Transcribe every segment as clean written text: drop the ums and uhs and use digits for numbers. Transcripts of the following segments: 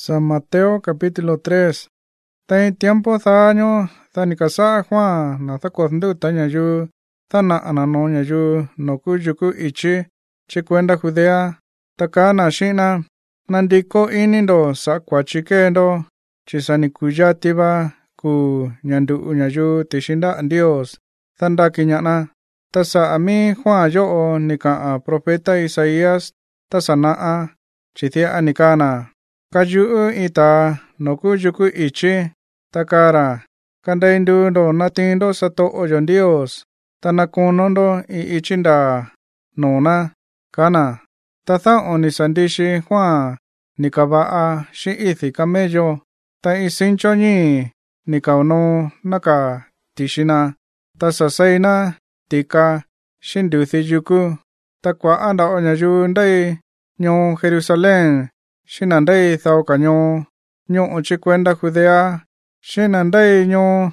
San Mateo capítulo 3. Tay tiempo thaño thanikasa Juan na thakondu tañayu thana anano ñayu no kuyuku ichi chikwenda Judea takana shina nandiko inindo sakwachikendo chisanikuyatiba ku nyandu ñayu tishinda Dios thanda kiñana tasa ami Juan yo nika profeta Isaías tasanaa chithia anikana kayu ita nokuyuku ichi takara kandaindu ndo natindo sato oyon Dios tanakunondo ichinda nona kana tatha onisandishi Juan nikabaa shi ithi kamello ta isinchoni nikauno naka tishina tasasaina tika shinduthi yuku takwa anda onyayu ndai nyo Jerusalén shinandai thao kanyo nyo chikwenda Judea shinandai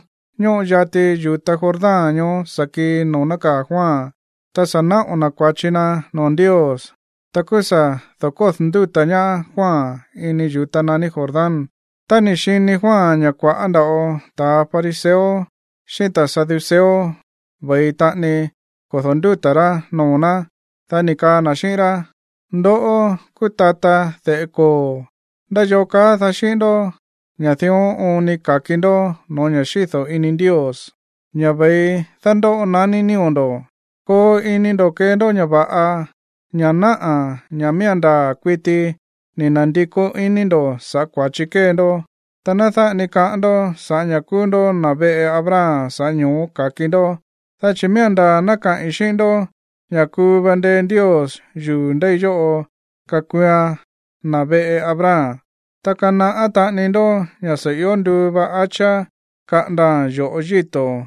nyo yati yuta Jordán nyo saki nonaka Juan tasana onakwachina non Dios takusa thokothndu tanya Juan ini yuta nani Jordán tani shini Juan nyakwa andao ta fariseo shita saduceo bai tani kothondu tara nona tani ka nashira ndoo kutata theko ndayoka thashindo nyathio unikakindo no nyashitho ini Dios nyabai thando nani niondo ko inindo kendo nyabaa nyanaa nyamianda kwiti ninandiko inindo sakwachikendo tanatha nikando sanyakundo nabe Abraham sanyo kakindo thachimianda naka ishindo yakubande Dios yu ndeyo kakuya nabe Abraham takana ata nindo nyasayondu ba acha kanda yo yito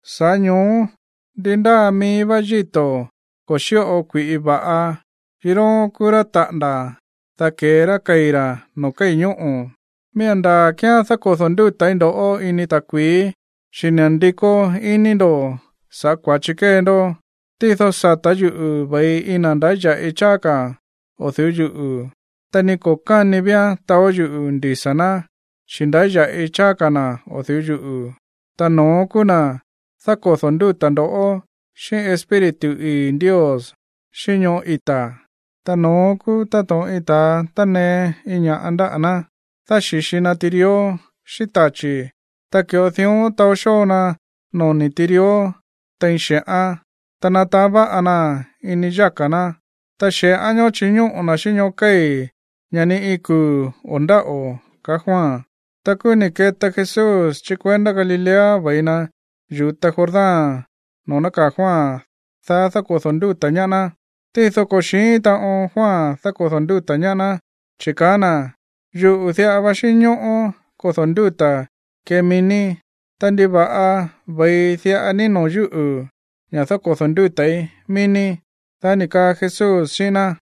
sanyo dinda mi bajito koshio kwi ibaa jiro kuratanda takera kaira no kainyo mianda kya thakothondu taindo o ini takwi shinandiko inindo sakwachikendo titho satayu bai inandaya ichaka othuyu taniko kanibia taoyu ndisana shindaya ichakana othuyu tano kuna thakothondu tando shi espiritu i Dios shinyo ita tano ku tato ita tane inya andana thashishina tirio shitachi takyothio taoshona no nitirio taishea tanataba ana iniyakana tashe año chinyo ona shinyo kai nyani iku ondao ka Juan takuni keta Jesús chikwenda Galilea vaina yuta Jordán nona ka Juan thakothondu tanyana titho koshita o Juan thakothondu tanyana chikana yu uthia bashinyo kothonduta kemini tandibaa vai thia anino yu nyathakothondu tai mini thanika Jesús shina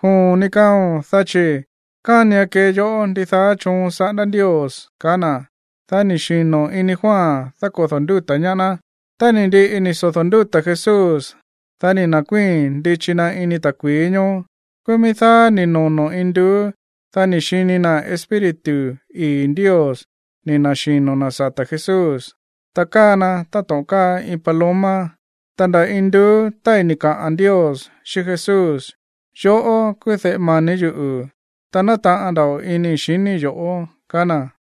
hunikao thachi kanya ke yo nditha chon sana Dios kana thani shino ini Juan thakothondu tanyana tani ndi ini sothondu ta Jesús thani nakwin ndi china ini takwinyo kumitha ni nono indu thani shini na espiritu i Dios ni na shino na sata Jesús takana tatoka i paloma tanda indu tainika an Dios shi Jesús yo kuthe mane yu tanata andao ini shini yo kana